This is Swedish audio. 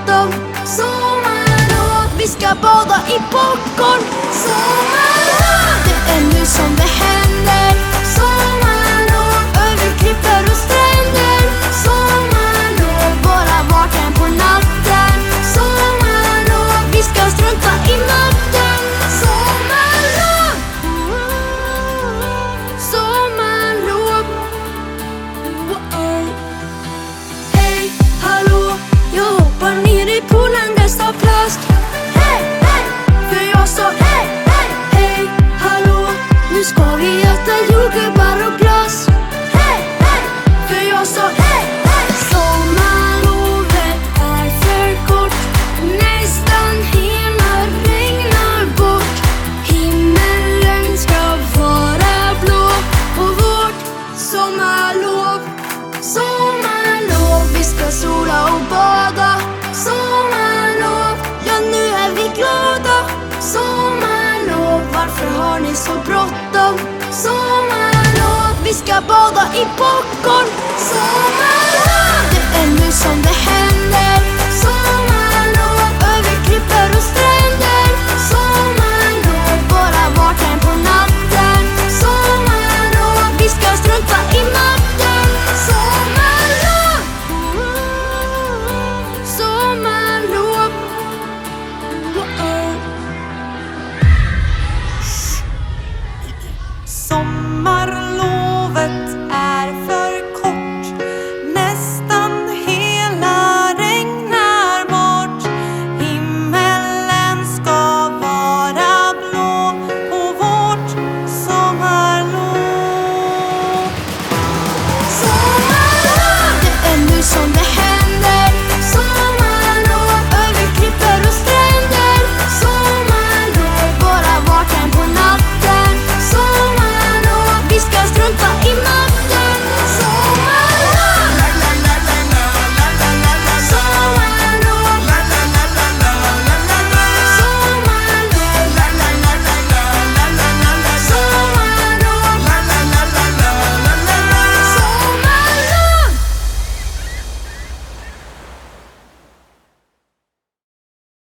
bråttom. Sommarlov, vi ska bada i popcorn. Sommarlov, det är nu som det händer. Sommarlov, över klippor och stränder. Sommarlov, bara vaken på natten. Sommarlov, vi ska strunta i natten. Sommarlov, sommarlov. Hej, hallå, jag hoppar ner i poolen dess av plast. Hej, hej, för jag sa hej, hej, hej, hallå. Nu ska vi äta jordgubbar och glass. Hej, hej, för jag sa hej, hej. Sommarlovet är för kort. Nästan hela regnar bort. Himmelen ska vara blå på vårt sommarlov. Sommarlov, vi ska sola och bada. Sommarlov, ja nu är vi glada. Sommarlov, varför har ni så bråttom? Sommarlov, vi ska bada i popcorn. Sommarlov.